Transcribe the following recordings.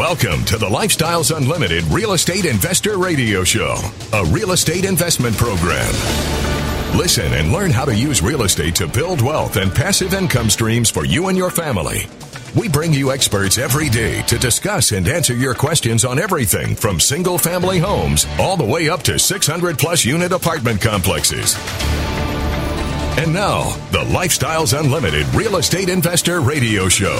Welcome to the Lifestyles Unlimited Real Estate Investor Radio Show, a real estate investment program. Listen and learn how to use real estate to build wealth and passive income streams for you and your family. We bring you experts every day to discuss and answer your questions on everything from single-family homes all the way up to 600-plus unit apartment complexes. And now, the Lifestyles Unlimited Real Estate Investor Radio Show.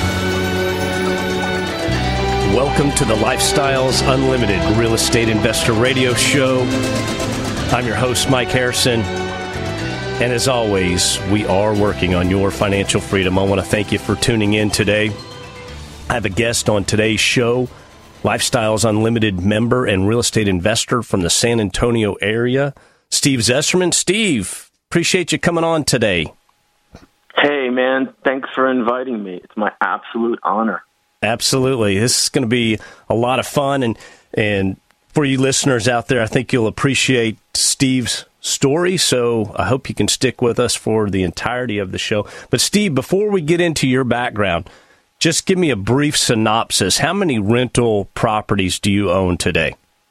Welcome to the Lifestyles Unlimited Real Estate Investor Radio Show. I'm your host, Mike Harrison. And as always, we are working on your financial freedom. I want to thank you for tuning in today. I have a guest on today's show, Lifestyles Unlimited member and real estate investor from the San Antonio area, Steve Zesterman. Steve, appreciate you coming on today. Hey, man. Thanks for inviting me. It's my absolute honor. Absolutely. This is going to be a lot of fun. And for you listeners out there, I think you'll appreciate Steve's story. So I hope you can stick with us for the entirety of the show. But Steve, before we get into your background, just give me a brief synopsis. How many rental properties do you own today?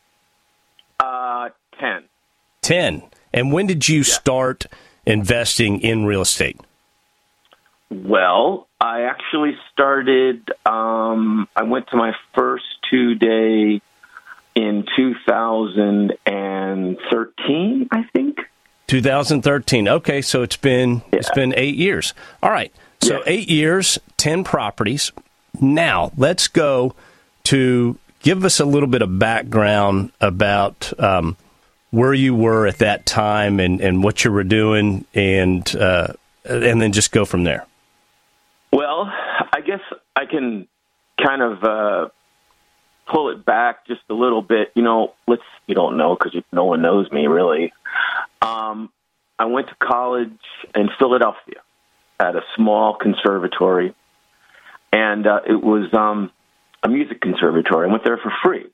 10. 10. And when did you start investing in real estate? Well, I actually started, I went to my first 2-day in 2013, I think. 2013. Okay, so it's been 8 years. All right. So 8 years, 10 properties. Now, let's go to give us a little bit of background about where you were at that time and what you were doing, and then just go from there. Well, I guess I can kind of pull it back just a little bit. You don't know because no one knows me really. I went to college in Philadelphia at a small conservatory, and it was a music conservatory. I went there for free.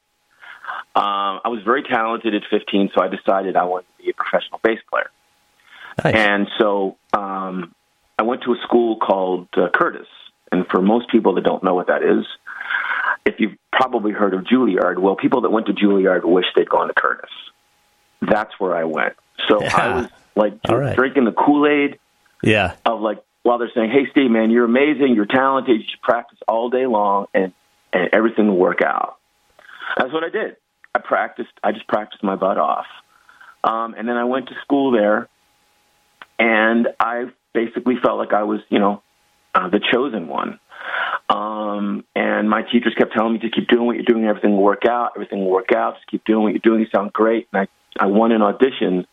I was very talented at 15, so I decided I wanted to be a professional bass player. Nice. And so I went to a school called Curtis. And for most people that don't know what that is, if you've probably heard of Juilliard, well, people that went to Juilliard wish they'd gone to Curtis. That's where I went. So I was like drinking the Kool-Aid of like, while they're saying, hey, Steve, man, you're amazing, you're talented, you should practice all day long, and everything will work out. That's what I did. I just practiced my butt off. And then I went to school there, and I basically felt like I was, the chosen one. And my teachers kept telling me to keep doing what you're doing, everything will work out, just keep doing what you're doing, you sound great. And I won an audition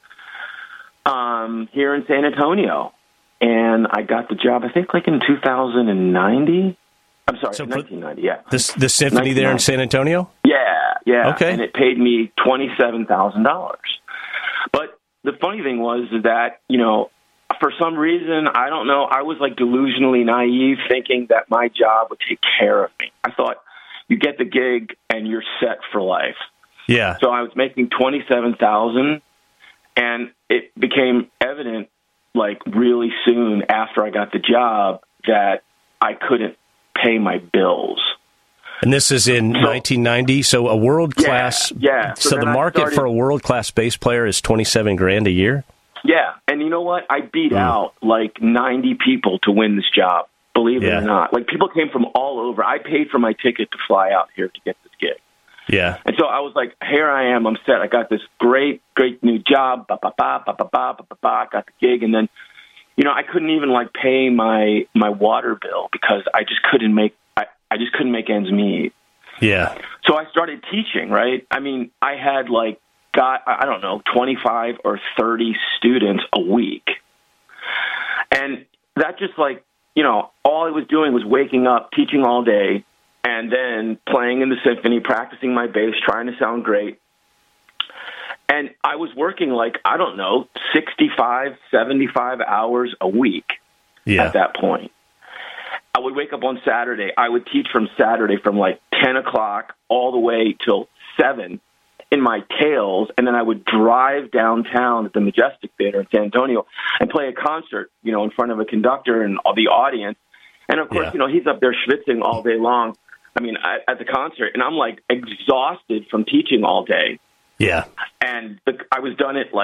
here in San Antonio, and I got the job, I think, like in 1990. I'm sorry, so 1990, yeah. The symphony there in San Antonio? Yeah. Okay. And it paid me $27,000. But the funny thing was that, for some reason, I don't know, I was like delusionally naive thinking that my job would take care of me. I thought you get the gig and you're set for life. Yeah. So I was making $27,000, and it became evident like really soon after I got the job that I couldn't pay my bills. And this is in 1990, so a world-class... Yeah. So the market for a world-class bass player is $27,000 a year? Yeah, and you know what? I beat out like 90 people to win this job, believe it or not. Like, people came from all over. I paid for my ticket to fly out here to get this gig. Yeah. And so I was like, here I am, I'm set. I got this great new job, got the gig, and then, I couldn't even like pay my water bill because I just couldn't make ends meet. Yeah. So I started teaching, right? I mean, I had got 25 or 30 students a week. And that just all I was doing was waking up, teaching all day, and then playing in the symphony, practicing my bass, trying to sound great. And I was working 65, 75 hours a week at that point. I would wake up on Saturday. I would teach from Saturday from 10 o'clock all the way till 7 in my tails, and then I would drive downtown at the Majestic Theater in San Antonio and play a concert, in front of a conductor and all the audience. And, of course, he's up there schwitzing all day long. at the concert, and I'm like exhausted from teaching all day. Yeah. And I was done at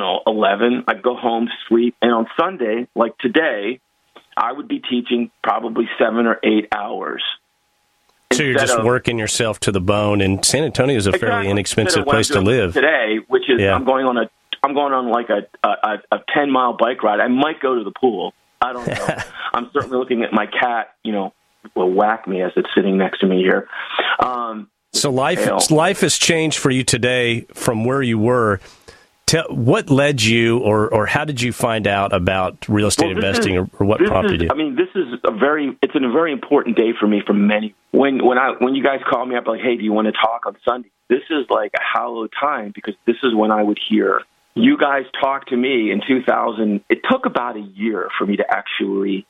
11. I'd go home, sleep, and on Sunday, like today, I would be teaching probably 7 or 8 hours. So you're just working yourself to the bone, and San Antonio is a fairly inexpensive place to live today. Which is I'm going on like a 10-mile bike ride. I might go to the pool. I don't know. I'm certainly looking at my cat. Will whack me as it's sitting next to me here. So life has changed for you today from where you were. What led you, or how did you find out about real estate investing, or what prompted you? This is a very important day for me. For many, when you guys call me up like, hey, do you want to talk on Sunday? This is like a hallowed time, because this is when I would hear you guys talk to me in 2000. It took about a year for me to actually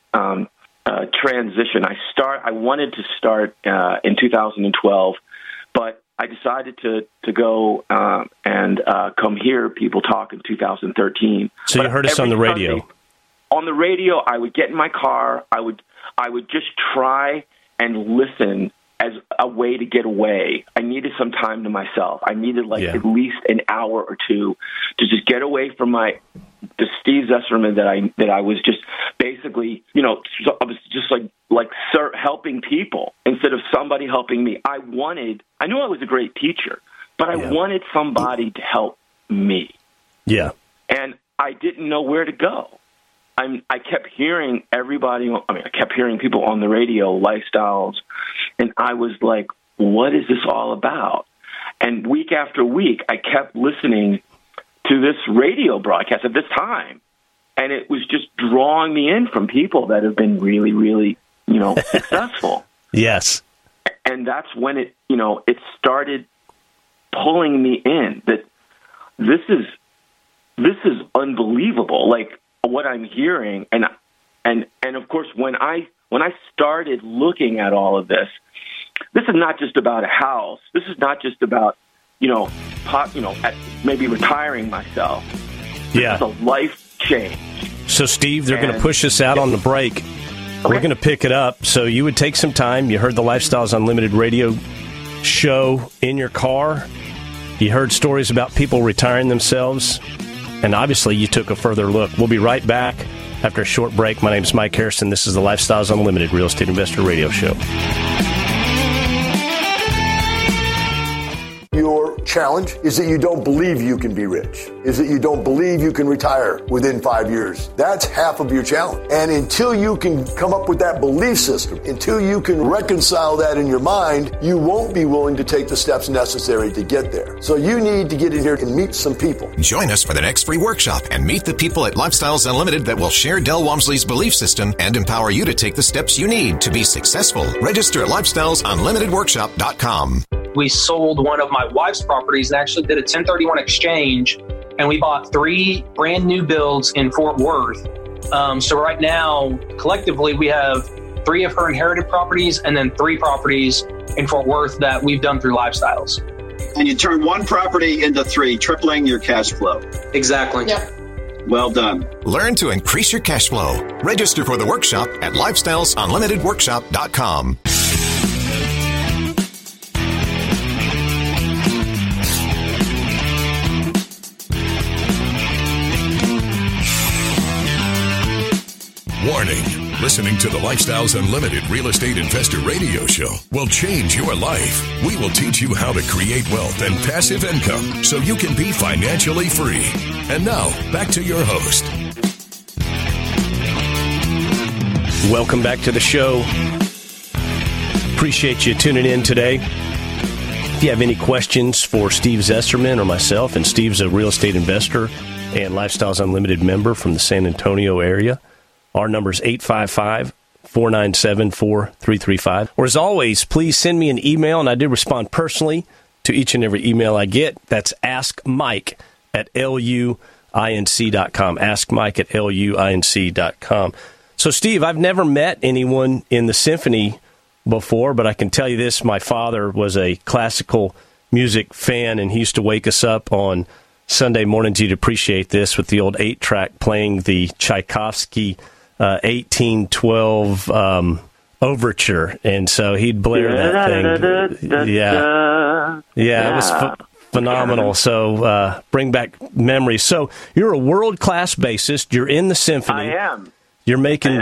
transition. I wanted to start in 2012, but I decided to go and come hear people talk in 2013. So you heard us on the radio. Sunday, on the radio, I would get in my car. I would just try and listen as a way to get away. I needed some time to myself. I needed at least an hour or two to just get away from the Steve Zesserman that I was just basically, I was just like helping people instead of somebody helping me. I knew I was a great teacher, but I wanted somebody to help me. Yeah. And I didn't know where to go. I kept hearing I kept hearing people on the radio, lifestyles, and I was like, what is this all about? And week after week, I kept listening to this radio broadcast at this time, and it was just drawing me in from people that have been really, really, successful. Yes. And that's when it started pulling me in, that this is unbelievable. Like what I'm hearing. And of course, when I started looking at all of this is not just about a house. This is not just about, maybe retiring myself. Yeah. It's a life change. So, Steve, they're going to push us out on the break. Okay. We're going to pick it up. So you would take some time. You heard the Lifestyles Unlimited radio show in your car. You heard stories about people retiring themselves. And obviously, you took a further look. We'll be right back after a short break. My name is Mike Harrison. This is the Lifestyles Unlimited Real Estate Investor Radio Show. Your challenge is that you don't believe you can be rich, is that you don't believe you can retire within 5 years. That's half of your challenge. And until you can come up with that belief system, until you can reconcile that in your mind, you won't be willing to take the steps necessary to get there. So you need to get in here and meet some people. Join us for the next free workshop and meet the people at Lifestyles Unlimited that will share Del Walmsley's belief system and empower you to take the steps you need to be successful. Register at LifestylesUnlimitedWorkshop.com. We sold one of my wife's properties and actually did a 1031 exchange, and we bought 3 brand new builds in Fort Worth. So right now, collectively, we have 3 of her inherited properties and then 3 properties in Fort Worth that we've done through Lifestyles. And you turn 1 property into 3, tripling your cash flow. Exactly. Yeah. Well done. Learn to increase your cash flow. Register for the workshop at LifestylesUnlimitedWorkshop.com. Warning. Listening to the Lifestyles Unlimited Real Estate Investor Radio Show will change your life. We will teach you how to create wealth and passive income so you can be financially free. And now, back to your host. Welcome back to the show. Appreciate you tuning in today. If you have any questions for Steve Zesserman or myself, and Steve's a real estate investor and Lifestyles Unlimited member from the San Antonio area, our number is 855-497-4335. Or as always, please send me an email, and I do respond personally to each and every email I get. That's askmike@luinc.com. Askmike@luinc.com. So, Steve, I've never met anyone in the symphony before, but I can tell you this. My father was a classical music fan, and he used to wake us up on Sunday mornings. You'd appreciate this, with the old 8-track playing the Tchaikovsky 1812 overture, and so he'd blare that thing. Yeah, it was phenomenal. So bring back memories. So you're a world-class bassist. You're in the symphony. I am. You're making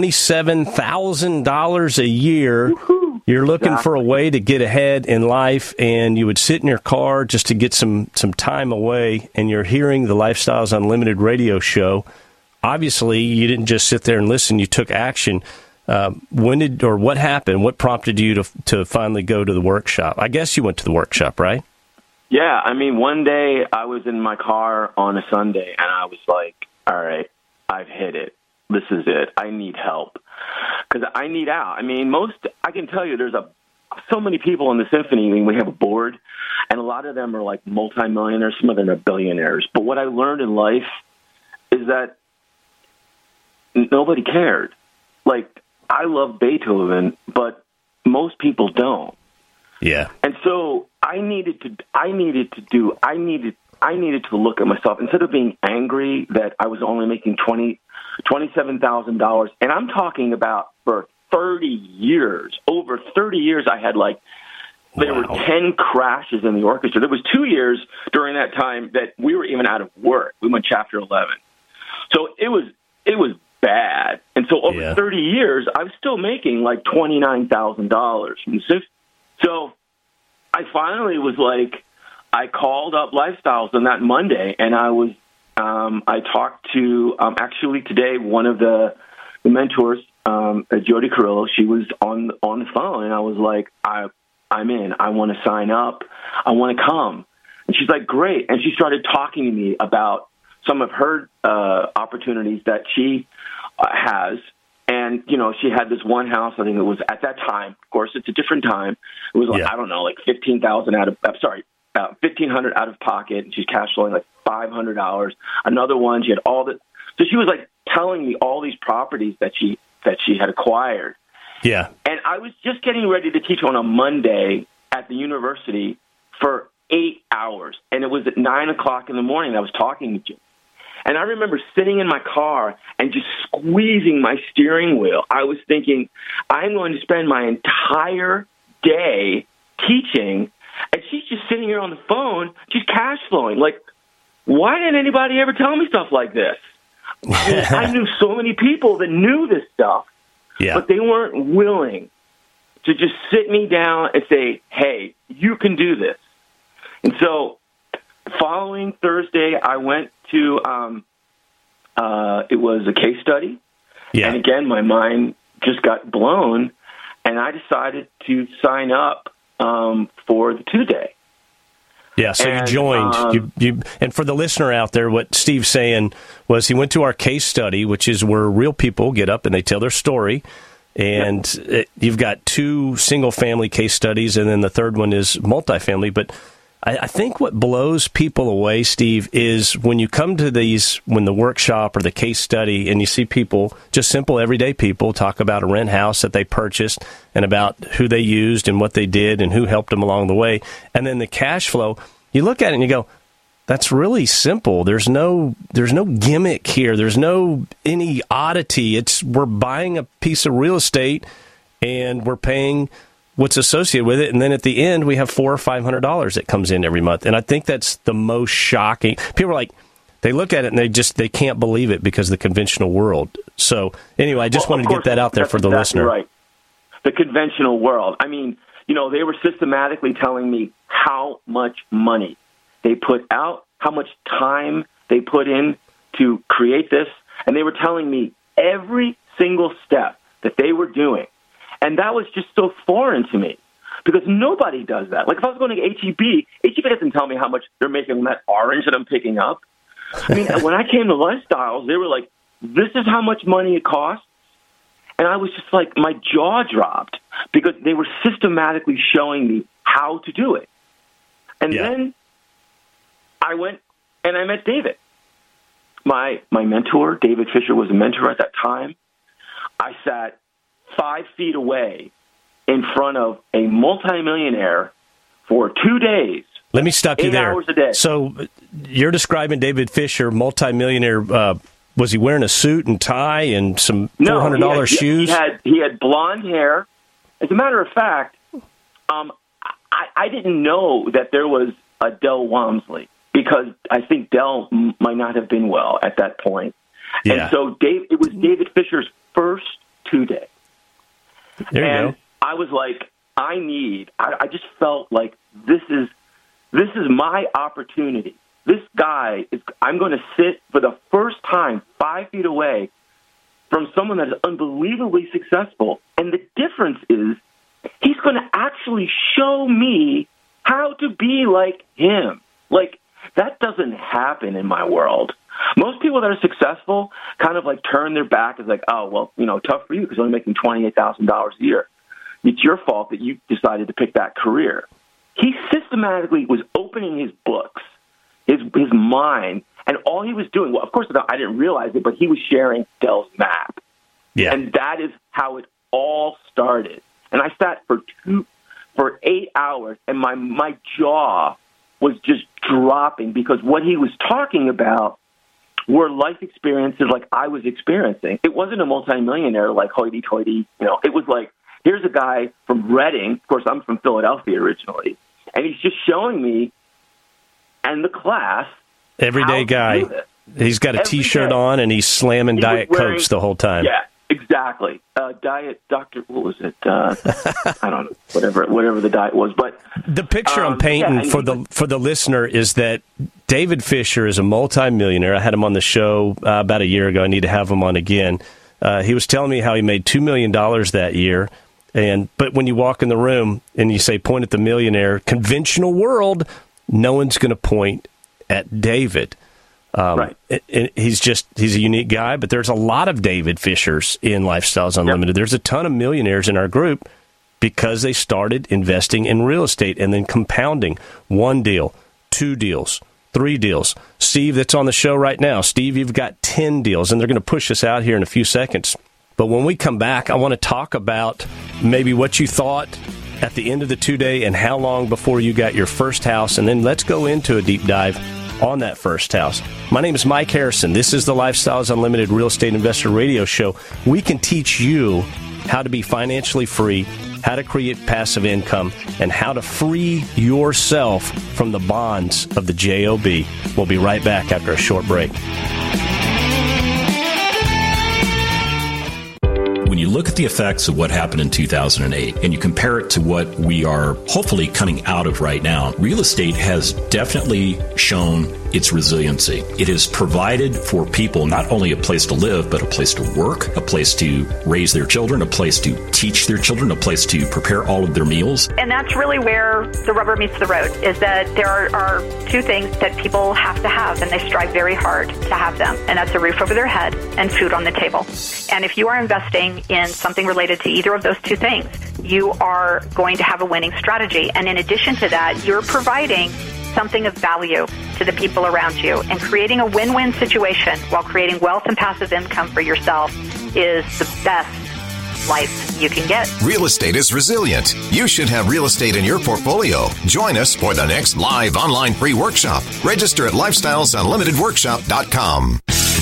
$27,000 a year. Woo-hoo. You're looking for a way to get ahead in life, and you would sit in your car just to get some time away, and you're hearing the Lifestyles Unlimited radio show. Obviously, you didn't just sit there and listen. You took action. What happened? What prompted you to finally go to the workshop? I guess you went to the workshop, right? Yeah, I mean, one day I was in my car on a Sunday, and I was like, all right, I've hit it. This is it. I need help because I need out. I mean, I can tell you there's so many people in the symphony. I mean, we have a board, and a lot of them are like multimillionaires. Some of them are billionaires. But what I learned in life is that nobody cared. Like, I love Beethoven, but most people don't. Yeah. And so I needed to look at myself instead of being angry that I was only making $27,000. And I'm talking about for 30 years, over 30 years, I had there were 10 crashes in the orchestra. There was 2 years during that time that we were even out of work. We went Chapter 11. So it was bad. And so over 30 years, I was still making like $29,000. So I finally was like, I called up Lifestyles on that Monday, and I talked to, actually today, one of the mentors, Jody Carrillo. She was on the phone, and I was like, I'm in. I want to sign up. I want to come. And she's like, great. And she started talking to me about some of her opportunities that she has. And, she had this one house, I think it was at that time, of course, it's a different time. It was I don't know, like $1,500 out of pocket, and she's cash flowing like $500. Another one, she had so she was like telling me all these properties that she had acquired. Yeah. And I was just getting ready to teach on a Monday at the university for 8 hours. And it was at 9:00 in the morning that I was talking to Jim. And I remember sitting in my car and just squeezing my steering wheel. I was thinking, I'm going to spend my entire day teaching, and she's just sitting here on the phone, just cash flowing. Like, why didn't anybody ever tell me stuff like this? I knew so many people that knew this stuff, but they weren't willing to just sit me down and say, hey, you can do this. And so following Thursday, I went to, it was a case study. Yeah. And again, my mind just got blown, and I decided to sign up for the 2-day. Yeah, so you joined. And for the listener out there, what Steve's saying was he went to our case study, which is where real people get up and they tell their story. And you've got 2 single-family case studies, and then the third one is multifamily. But I think what blows people away, Steve, is when you come to when the workshop or the case study, and you see people, just simple everyday people, talk about a rent house that they purchased and about who they used and what they did and who helped them along the way. And then the cash flow, you look at it and you go, that's really simple. There's no gimmick here. There's any oddity. We're buying a piece of real estate and we're paying what's associated with it, and then at the end we have $400 or $500 that comes in every month. And I think that's the most shocking. People are like, they look at it and they can't believe it because of the conventional world. So anyway, I just wanted to get that out there for the listener. Right, the conventional world. I mean, they were systematically telling me how much money they put out, how much time they put in to create this, and they were telling me every single step that they were doing. And that was just so foreign to me because nobody does that. Like if I was going to HEB doesn't tell me how much they're making on that orange that I'm picking up. I mean, when I came to Lifestyles, they were like, this is how much money it costs. And I was just like, my jaw dropped because they were systematically showing me how to do it. And then I went and I met David. My mentor, David Fisher, was a mentor at that time. I sat 5 feet away in front of a multimillionaire for 2 days. Let me stop you there. 8 hours a day. So you're describing David Fisher, multimillionaire Was he wearing a suit and tie and some $400 shoes? He had blonde hair. As a matter of fact, I didn't know that there was a Del Walmsley because I think Del might not have been well at that point. Yeah. And so it was David Fisher's first 2-day. There you go. I was like, I just felt like this is my opportunity. This guy I'm going to sit for the first time 5 feet away from someone that is unbelievably successful. And the difference is he's going to actually show me how to be like him. Like, that doesn't happen in my world. Most people that are successful kind of like turn their back as like, oh, well, tough for you because you're only making $28,000 a year. It's your fault that you decided to pick that career. He systematically was opening his books, his mind, and all he was doing, well, of course, I didn't realize it, but he was sharing Del's map. Yeah. And that is how it all started. And I sat for 8 hours, and my jaw was just dropping because what he was talking about were life experiences like I was experiencing. It wasn't a multimillionaire like hoity-toity. It was like, here's a guy from Reading. Of course, I'm from Philadelphia originally. And he's just showing me and the class. Everyday guy. He's got a T-shirt on, and he's slamming Diet Cokes the whole time. Yeah, exactly. Diet Dr. What was it? I don't know. Whatever the diet was. But the picture I'm painting for the listener is that David Fisher is a multimillionaire. I had him on the show about a year ago. I need to have him on again. He was telling me how he made $2 million that year. But when you walk in the room and you say, point at the millionaire, conventional world, no one's going to point at David. Right. He's a unique guy, but there's a lot of David Fishers in Lifestyles Unlimited. Yep. There's a ton of millionaires in our group because they started investing in real estate and then compounding 1 deal, 2 deals, 3 deals. Steve, that's on the show right now. Steve, you've got 10 deals, and they're going to push us out here in a few seconds. But when we come back, I want to talk about maybe what you thought at the end of the 2-day and how long before you got your first house. And then let's go into a deep dive on that first house. My name is Mike Harrison. This is the Lifestyles Unlimited Real Estate Investor Radio Show. We can teach you how to be financially free, how to create passive income, and how to free yourself from the bonds of the JOB. We'll be right back after a short break. When you look at the effects of what happened in 2008 and you compare it to what we are hopefully coming out of right now, real estate has definitely shown its resiliency. It has provided for people not only a place to live, but a place to work, a place to raise their children, a place to teach their children, a place to prepare all of their meals. And that's really where the rubber meets the road, is that there are 2 things that people have to have, and they strive very hard to have them, and that's a roof over their head and food on the table. And if you are investing in something related to either of those 2 things, you are going to have a winning strategy. And in addition to that, you're providing something of value to the people around you. And creating a win-win situation while creating wealth and passive income for yourself is the best life you can get. Real estate is resilient. You should have real estate in your portfolio. Join us for the next live online free workshop. Register at lifestylesunlimitedworkshop.com.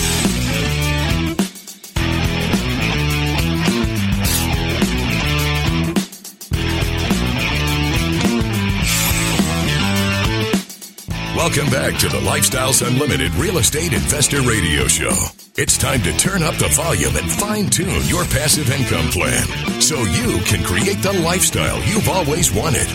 Welcome back to the Lifestyles Unlimited Real Estate Investor Radio Show. It's time to turn up the volume and fine-tune your passive income plan so you can create the lifestyle you've always wanted.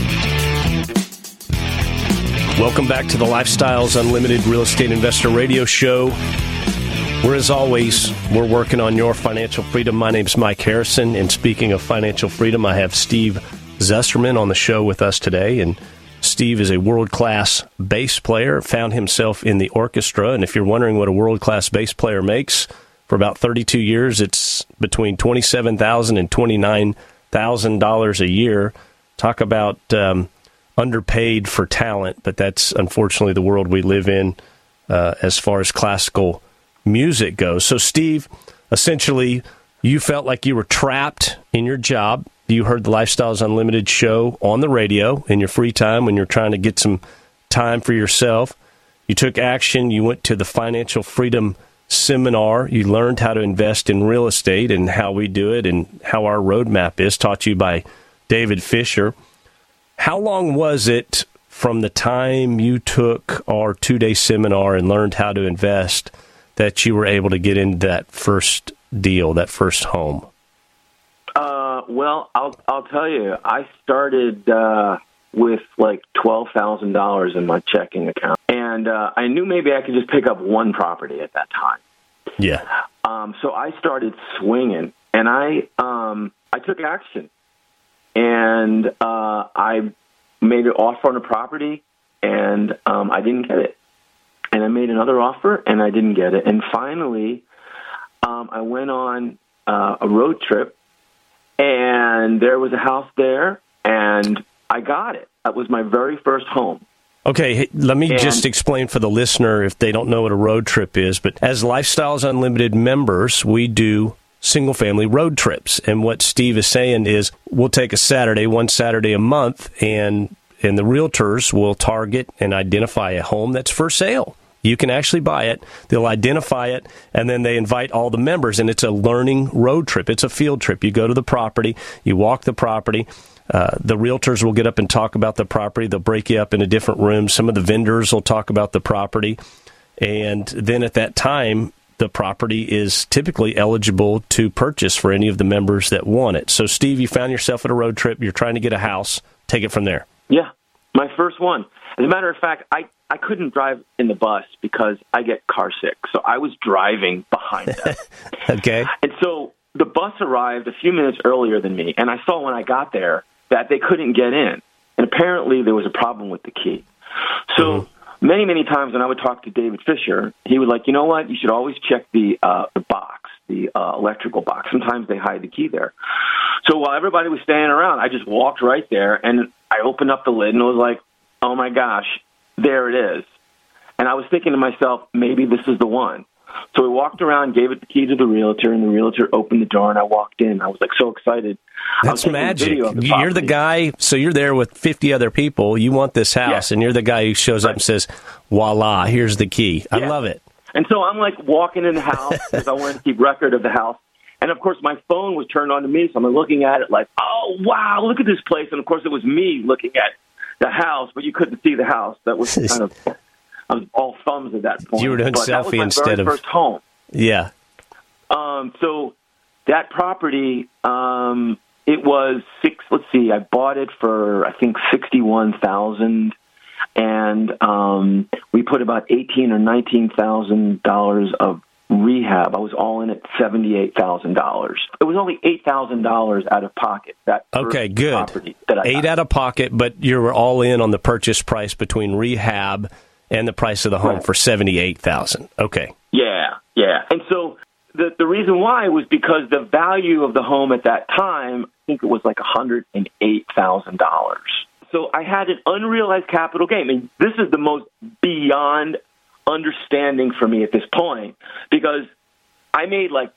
Welcome back to the Lifestyles Unlimited Real Estate Investor Radio Show, where, as always, we're working on your financial freedom. My name's Mike Harrison, and speaking of financial freedom, I have Steve Zesterman on the show with us today, and Steve is a world-class bass player, found himself in the orchestra, and if you're wondering what a world-class bass player makes, for about 32 years, it's between $27,000 and $29,000 a year. Talk about underpaid for talent, but that's unfortunately the world we live in as far as classical music goes. So, Steve, essentially, you felt like you were trapped in your job. You heard the Lifestyles Unlimited show on the radio in your free time when you're trying to get some time for yourself. You took action. You went to the Financial Freedom seminar. You learned how to invest in real estate and how we do it and how our roadmap is, taught to you by David Fisher. How long was it from the time you took our 2-day seminar and learned how to invest that you were able to get into that first deal, that first home? Well, I'll tell you, I started with like $12,000 in my checking account, and I knew maybe I could just pick up one property at that time. Yeah. So I started swinging, and I took action, and I made an offer on a property, and I didn't get it. And I made another offer, and I didn't get it. And finally, I went on a road trip, and there was a house there, and I got it. That was my very first home. Okay, let me just explain for the listener if they don't know what a road trip is. But as Lifestyles Unlimited members, we do single-family road trips. And what Steve is saying is we'll take one Saturday a month, and the realtors will target and identify a home that's for sale. You can actually buy it. They'll identify it, and then they invite all the members, and it's a learning road trip. It's a field trip. You go to the property, you walk the property. The realtors will get up and talk about the property. They'll break you up into different rooms. Some of the vendors will talk about the property. And then at that time, the property is typically eligible to purchase for any of the members that want it. So, Steve, you found yourself at a road trip. You're trying to get a house. Take it from there. Yeah, my first one. As a matter of fact, I couldn't drive in the bus because I get car sick. So I was driving behind them. Okay. And so the bus arrived a few minutes earlier than me, and I saw when I got there that they couldn't get in. And apparently there was a problem with the key. So many times when I would talk to David Fisher, he would like, you know what, you should always check the box, the electrical box. Sometimes they hide the key there. So while everybody was standing around, I just walked right there, and I opened up the lid, and it was like, oh, my gosh, there it is. And I was thinking to myself, maybe this is the one. So we walked around, gave it the key to the realtor, and the realtor opened the door, and I walked in. I was like so excited. That's magic. You're the guy, so you're there with 50 other people. You want this house, and you're the guy who shows up and says, voila, here's the key. I love it. And so I'm like walking in the house because I wanted to keep record of the house. And, of course, my phone was turned on to me, so I'm looking at it like, oh, wow, look at this place. And, of course, it was me looking at the house, but you couldn't see the house. That was kind of, I was all thumbs at that point. You were doing selfie instead of first home. Yeah. So that property, it was I bought it for I think $61,000, and we put about $18,000 or $19,000 of rehab. I was all in at $78,000. It was only $8,000 out of pocket. Okay, good. $8,000 out of pocket, but you were all in on the purchase price between rehab and the price of the home for $78,000. Okay. Yeah. And so the reason why was because the value of the home at that time, I think it was like $108,000. So I had an unrealized capital gain. I mean, this is the most beyond understanding for me at this point, because I made like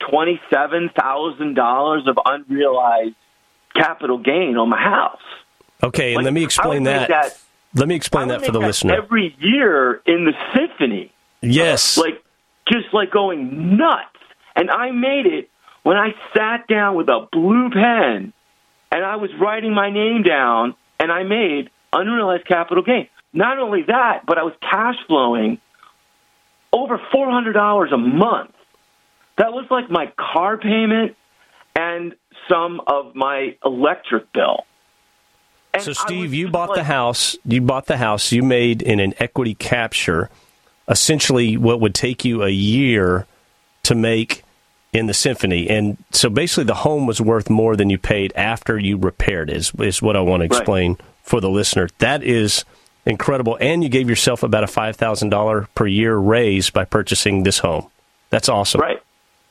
$27,000 of unrealized capital gain on my house. Okay, and let me explain that. Let me explain that for the listener. Every year in the symphony. Yes. Just going nuts. And I made it when I sat down with a blue pen and I was writing my name down, and I made unrealized capital gain. Not only that, but I was cash flowing over $400 a month. That was like my car payment and some of my electric bill. And so, Steve, you bought the house. You made in an equity capture essentially what would take you a year to make in the symphony. And so basically the home was worth more than you paid after you repaired it, is what I want to explain for the listener. That is incredible. And you gave yourself about a $5,000 per year raise by purchasing this home. That's awesome. Right.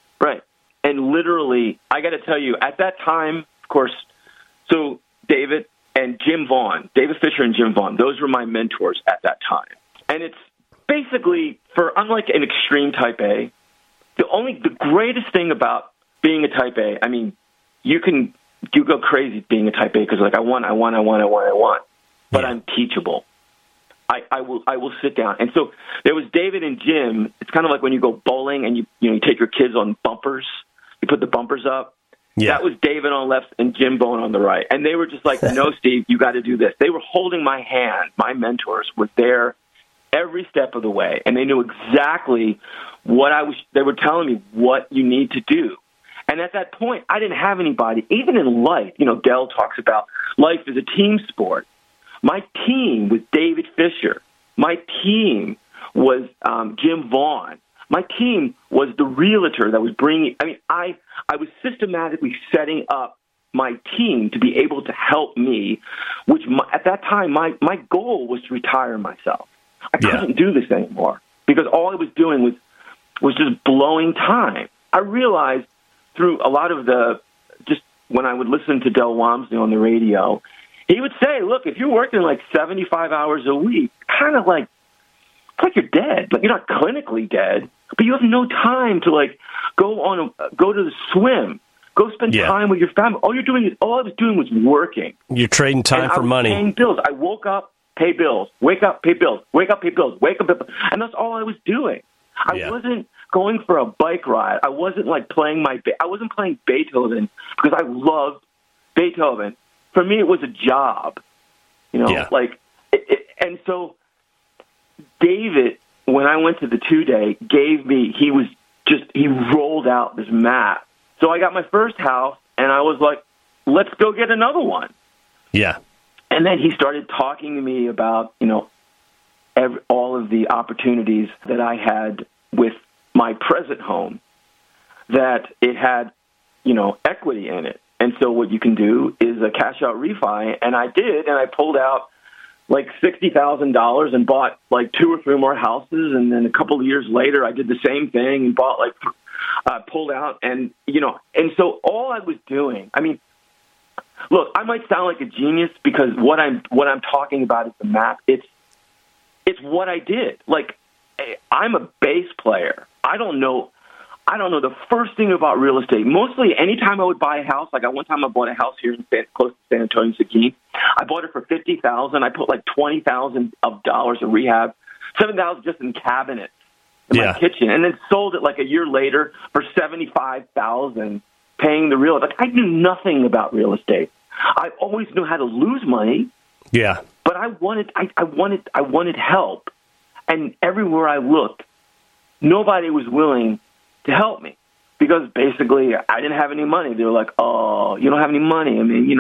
And literally, I got to tell you, at that time, of course, so David and Jim Vaughn, David Fisher and Jim Vaughn, those were my mentors at that time. And it's basically, unlike an extreme type A, the greatest thing about being a type A, I mean, you go crazy being a type A because I want. But I'm teachable. I will sit down. And so there was David and Jim. It's kind of like when you go bowling and you take your kids on bumpers. You put the bumpers up. Yeah. That was David on the left and Jim Bowen on the right. And they were just like, no, Steve, you got to do this. They were holding my hand. My mentors were there every step of the way. And they knew exactly they were telling me what you need to do. And at that point, I didn't have anybody. Even in life, Del talks about life is a team sport. My team was David Fisher. My team was Jim Vaughn. My team was the realtor that was bringing. I was systematically setting up my team to be able to help me, which at that time, my goal was to retire myself. I couldn't do this anymore because all I was doing was just blowing time. I realized through a lot of just when I would listen to Del Walmsley on the radio, he would say, look, if you're working like 75 hours a week, kind of like, it's like you're dead. Like you're not clinically dead, but you have no time to like go to the swim, go spend time with your family. All I was doing was working. You're trading time for money. Paying bills. I woke up, pay bills, wake up, pay bills, wake up, pay bills, wake up, pay bills. And that's all I was doing. I wasn't going for a bike ride. I wasn't like I wasn't playing Beethoven because I loved Beethoven. For me, it was a job, and so David, when I went to the 2-day, he rolled out this map. So I got my first house, and I was like, let's go get another one. Yeah. And then he started talking to me about, all of the opportunities that I had with my present home, that it had, equity in it. And so what you can do is a cash-out refi, and I did, and I pulled out like $60,000 and bought like 2 or 3 more houses, and then a couple of years later, I did the same thing and bought pulled out, and and so all I was doing, look, I might sound like a genius because what I'm talking about is the map. It's what I did. Like I'm a bass player. I don't know the first thing about real estate. Mostly anytime I would buy a house, like one time I bought a house here close to San Antonio, Seguin. I bought it for $50,000. I put like $20,000 of rehab, $7,000 just in cabinets in my kitchen, and then sold it like a year later for $75,000, paying the realtor. Like I knew nothing about real estate. I always knew how to lose money. Yeah, but I wanted help, and everywhere I looked, nobody was willing to help me because basically I didn't have any money. They were like, "Oh, you don't have any money."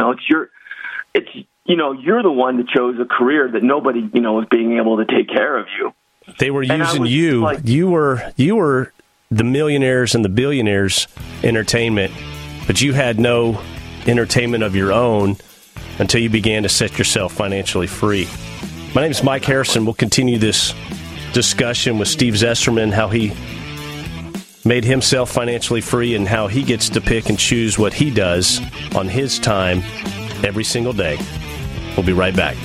You're the one that chose a career that nobody, was being able to take care of you. They were using you. Like, you were the millionaires and the billionaires' entertainment, but you had no entertainment of your own until you began to set yourself financially free. My name is Mike Harrison. We'll continue this discussion with Steve Zesterman, how he made himself financially free and how he gets to pick and choose what he does on his time every single day. We'll be right back.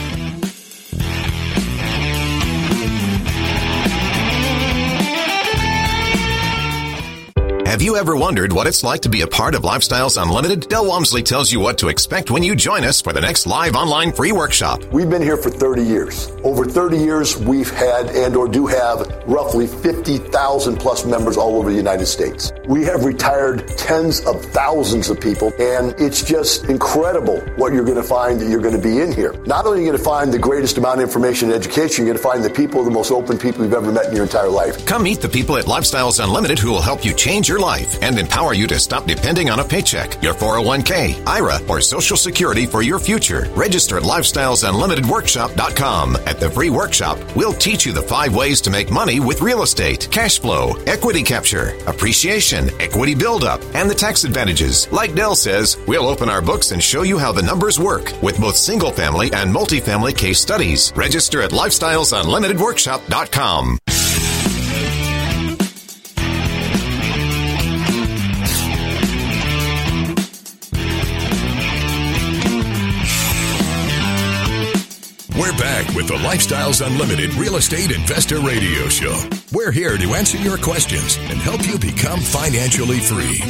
Have you ever wondered what it's like to be a part of Lifestyles Unlimited? Del Walmsley tells you what to expect when you join us for the next live online free workshop. We've been here for 30 years. Over 30 years, we've had and or do have roughly 50,000 plus members all over the United States. We have retired tens of thousands of people, and it's just incredible what you're going to find that you're going to be in here. Not only are you going to find the greatest amount of information and education, you're going to find the people, the most open people you've ever met in your entire life. Come meet the people at Lifestyles Unlimited who will help you change your life and empower you to stop depending on a paycheck, your 401k, IRA, or Social Security for your future. Register at LifestylesUnlimitedWorkshop.com. At the free workshop, we'll teach you the 5 ways to make money with real estate, cash flow, equity capture, appreciation, equity buildup, and the tax advantages. Like Del says, we'll open our books and show you how the numbers work with both single-family and multifamily case studies. Register at LifestylesUnlimitedWorkshop.com. We're back with the Lifestyles Unlimited Real Estate Investor Radio Show. We're here to answer your questions and help you become financially free.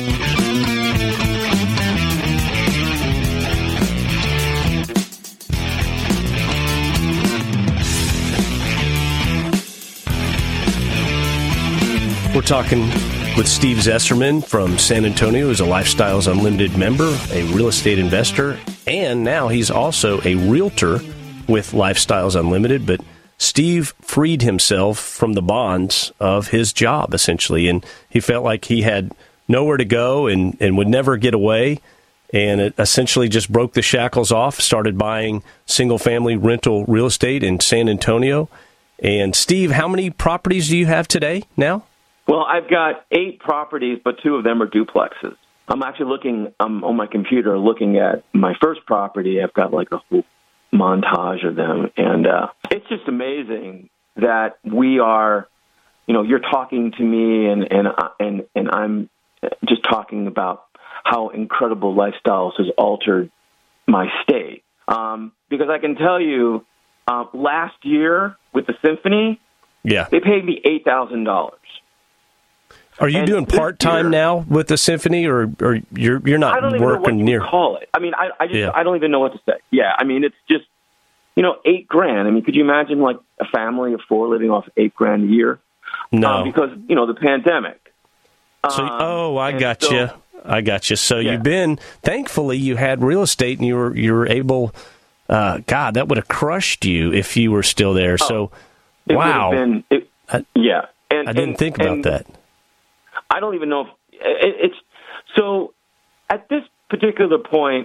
We're talking with Steve Zesserman from San Antonio, who's a Lifestyles Unlimited member, a real estate investor, and now he's also a realtor with Lifestyles Unlimited. But Steve freed himself from the bonds of his job, essentially, and he felt like he had nowhere to go and would never get away, and it essentially just broke the shackles off, started buying single-family rental real estate in San Antonio. And, Steve, how many properties do you have today now? Well, I've got 8 properties, but 2 of them are duplexes. I'm actually looking on my computer, looking at my first property. I've got like a whole montage of them, and it's just amazing that we are, you're talking to me, and I'm just talking about how incredible Lifestyles has altered my state. Because I can tell you, last year with the Symphony, they paid me $8,000. Are you doing part-time now with the Symphony, or you're not I don't even working know what near? You call it. I mean, I don't even know what to say. Yeah, I mean, it's just, $8,000. I mean, could you imagine like a family of 4 living off $8,000 a year? No, because the pandemic. I got you. So you've been, thankfully, you had real estate, and you were able. God, that would have crushed you if you were still there. So, wow. I didn't think about that. I don't even know if it's so. At this particular point,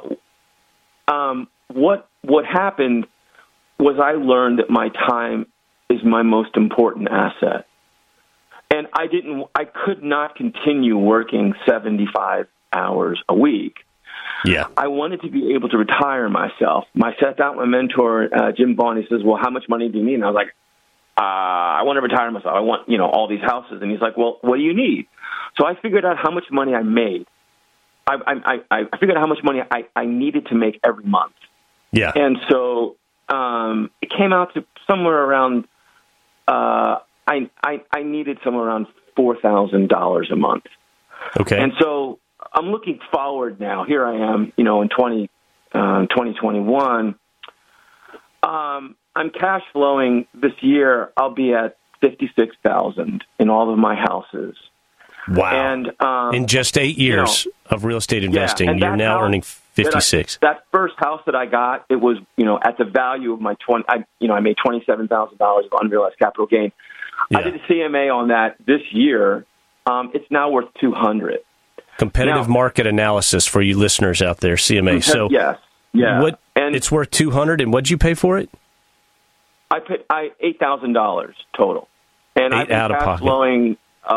what happened was I learned that my time is my most important asset, and I could not continue working 75 hours a week. Yeah, I wanted to be able to retire myself. I sat down with my mentor, Jim Bond. He says, "Well, how much money do you need?" And I was like, I want to retire myself. I want, all these houses. And he's like, well, what do you need? So I figured out how much money I made. I figured out how much money I needed to make every month. Yeah. And so it came out to somewhere around, I needed somewhere around $4,000 a month. Okay. And so I'm looking forward now. Here I am, in 2021. I'm cash flowing this year. I'll be at $56,000 in all of my houses. Wow! And in just 8 years of real estate investing, you're now earning 56. That first house that I got, it was at the value of my I made $27,000 of unrealized capital gain. Yeah. I did a CMA on that this year. It's now worth $200. Competitive market analysis for you listeners out there, CMA. So yes, yeah, and it's worth $200. And what'd you pay for it? I paid $8,000 total, and I've been cash flowing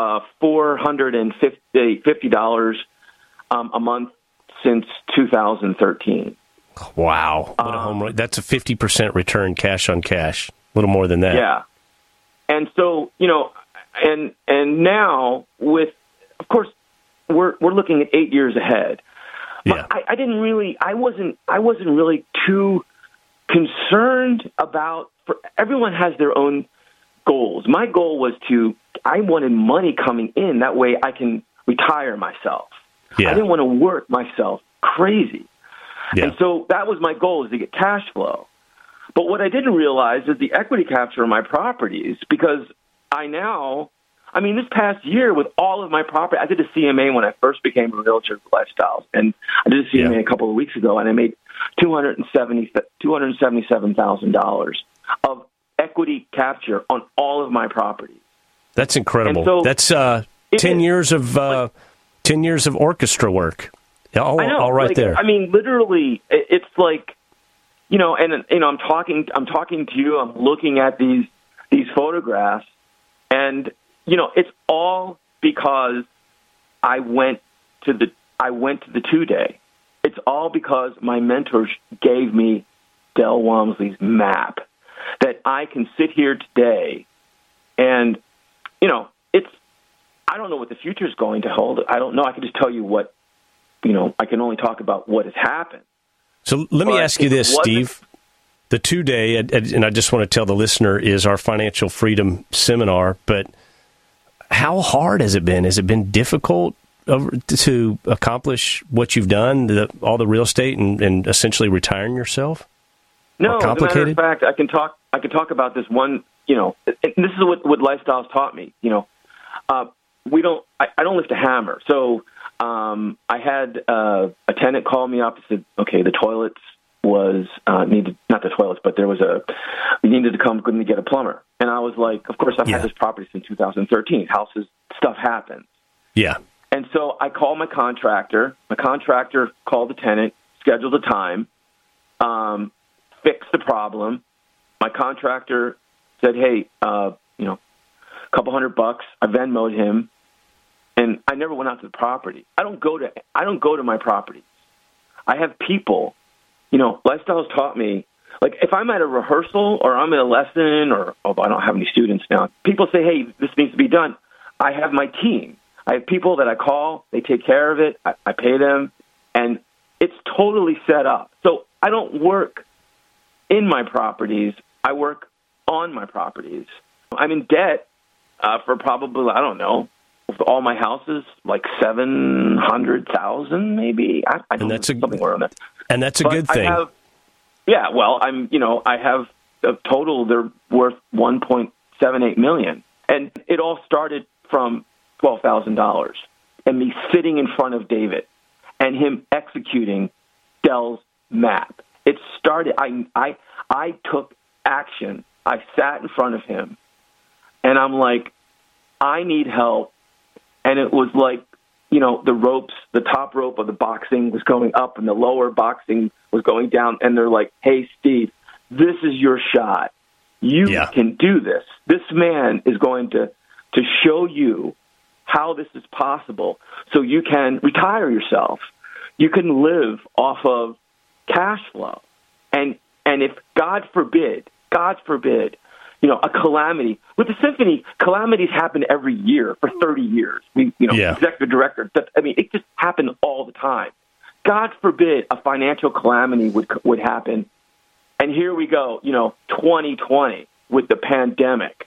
$450 a month since 2013. Wow, what a home run! That's a 50% return, cash on cash. A little more than that. Yeah, and so and now with, of course, we're looking at 8 years ahead. Yeah, I wasn't really too concerned about. Everyone has their own goals. My goal was I wanted money coming in. That way I can retire myself. Yeah. I didn't want to work myself crazy. Yeah. And so that was my goal, is to get cash flow. But what I didn't realize is the equity capture of my properties, because this past year with all of my property, I did a CMA when I first became a realtor for Lifestyles. And I did a CMA a couple of weeks ago, and I made $277,000 of equity capture on all of my properties. That's incredible. So that's 10 years of 10 years of orchestra work. All right there. I mean, literally, it's like, I'm talking to you. I'm looking at these photographs, and it's all because I went to the 2-day. It's all because my mentors gave me Del Walmsley's map, that I can sit here today and, I don't know what the future is going to hold. I don't know. I can just tell you what, I can only talk about what has happened. So let me ask you this, Steve. The 2-day, and I just want to tell the listener, is our Financial Freedom Seminar, but how hard has it been? Has it been difficult to accomplish what you've done, all the real estate, and essentially retiring yourself? No, as a matter of fact, I can talk about this one. And this is what Lifestyles taught me. we don't. I don't lift a hammer. So I had a tenant call me up and said, "Okay, the toilets was needed. Not the toilets, but there was we needed to come. Couldn't get a plumber." And I was like, "Of course, I've had this property since 2013. Houses, stuff happens." Yeah. And so I called my contractor. My contractor called the tenant, scheduled a time, fixed the problem. My contractor said, "Hey, a couple $100. I Venmo'd him, and I never went out to the property. I don't go to my properties. I have people. Lifestyles taught me. Like if I'm at a rehearsal or I'm in a lesson, or I don't have any students now. People say, "Hey, this needs to be done." I have my team. I have people that I call. They take care of it. I pay them, and it's totally set up. So I don't work in my properties. I work on my properties. I'm in debt for probably, I don't know, with all my houses, like $700,000 maybe. I don't know, something around that. And that's a good thing. I have a total, they're worth $1.78 million. And it all started from $12,000 and me sitting in front of David and him executing Dell's map. It started, I took action. I sat in front of him and I'm like, I need help. And it was like, the ropes, the top rope of the boxing was going up and the lower boxing was going down. And they're like, "Hey, Steve, this is your shot. You can do this. This man is going to show you how this is possible so you can retire yourself. You can live off of cash flow. And if, God forbid, a calamity. With the symphony, calamities happen every year for 30 years. Executive director. It just happened all the time. God forbid a financial calamity would happen. And here we go, 2020 with the pandemic.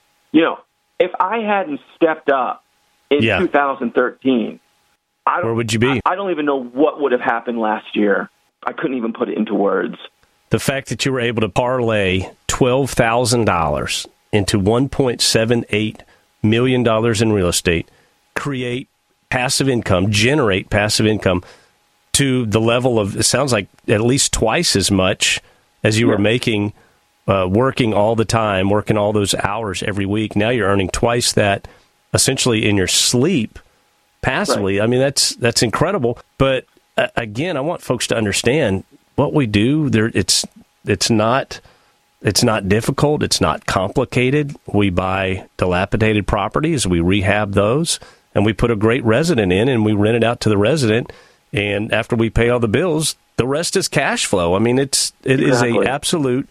If I hadn't stepped up in 2013, where would you be? I don't even know what would have happened last year. I couldn't even put it into words. The fact that you were able to parlay $12,000 into $1.78 million in real estate, create passive income, generate passive income to the level of, it sounds like at least twice as much as you were making, working all the time, working all those hours every week. Now you're earning twice that essentially in your sleep passively. Right. That's incredible. But again, I want folks to understand what we do. It's not difficult. It's not complicated. We buy dilapidated properties, we rehab those, and we put a great resident in, and we rent it out to the resident. And after we pay all the bills, the rest is cash flow. It is a absolute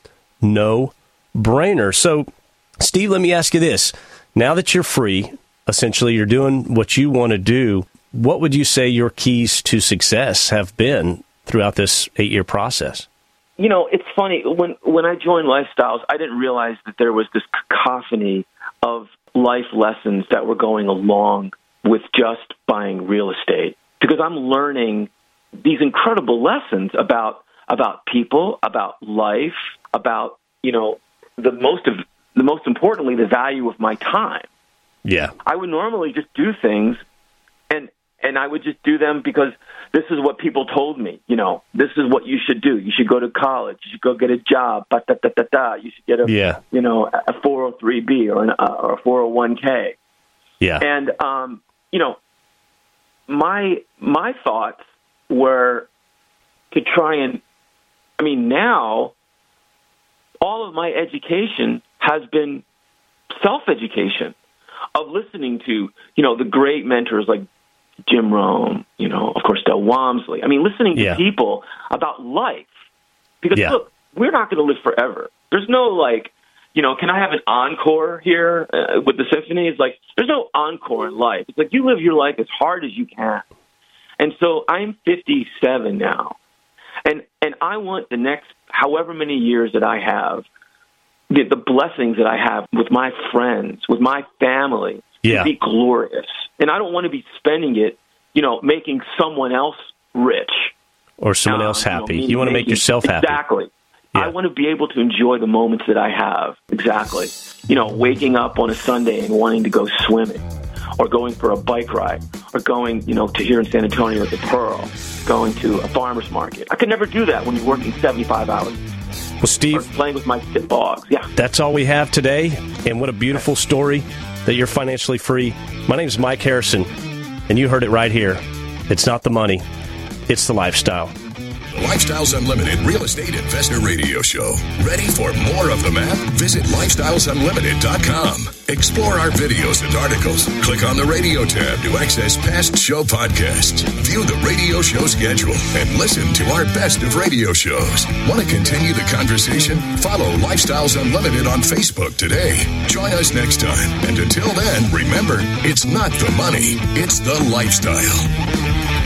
no-brainer. So, Steve, let me ask you this: now that you're free, essentially you're doing what you want to do, what would you say your keys to success have been throughout this 8-year process? It's funny. When I joined Lifestyles, I didn't realize that there was this cacophony of life lessons that were going along with just buying real estate. Because I'm learning these incredible lessons about people, about life, about, the most importantly, the value of my time. Yeah. I would normally just do things and I would just do them because this is what people told me. This is what you should do. You should go to college. You should go get a job. You should get a 403B or a 401k. Yeah. And my thoughts were to try and. Now all of my education has been self-education of listening to the great mentors like Jim Rohn, of course, Del Walmsley. Listening to people about life. Because, look, we're not going to live forever. There's no, can I have an encore here with the symphony? It's like, there's no encore in life. It's like you live your life as hard as you can. And so I'm 57 now. And I want the next however many years that I have, the blessings that I have with my friends, with my family, to be glorious. And I don't want to be spending it, making someone else rich. Or someone else happy. You want to make yourself happy. Exactly. I want to be able to enjoy the moments that I have. Exactly. Waking up on a Sunday and wanting to go swimming, or going for a bike ride, or going, to here in San Antonio at the Pearl, going to a farmer's market. I could never do that when you're working 75 hours. Well, Steve, or playing with my pit dogs. Yeah. That's all we have today, and what a beautiful story that you're financially free. My name is Mike Harrison, and you heard it right here. It's not the money, it's the lifestyle. Lifestyles Unlimited Real Estate Investor Radio Show. Ready for more of the map? Visit lifestylesunlimited.com. Explore our videos and articles. Click on the radio tab to access past show podcasts. View the radio show schedule and listen to our best of radio shows. Want to continue the conversation? Follow Lifestyles Unlimited on Facebook today. Join us next time. And until then, remember, it's not the money, it's the lifestyle.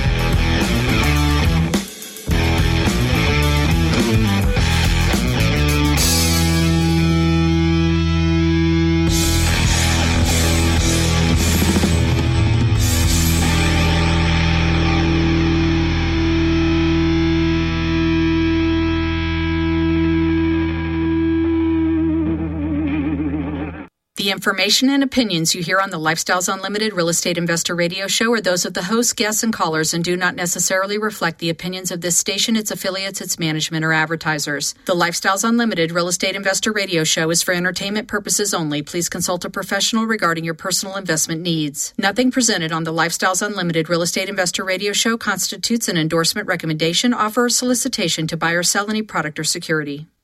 The information and opinions you hear on the Lifestyles Unlimited Real Estate Investor Radio Show are those of the hosts, guests, and callers and do not necessarily reflect the opinions of this station, its affiliates, its management, or advertisers. The Lifestyles Unlimited Real Estate Investor Radio Show is for entertainment purposes only. Please consult a professional regarding your personal investment needs. Nothing presented on the Lifestyles Unlimited Real Estate Investor Radio Show constitutes an endorsement, recommendation, offer, or solicitation to buy or sell any product or security.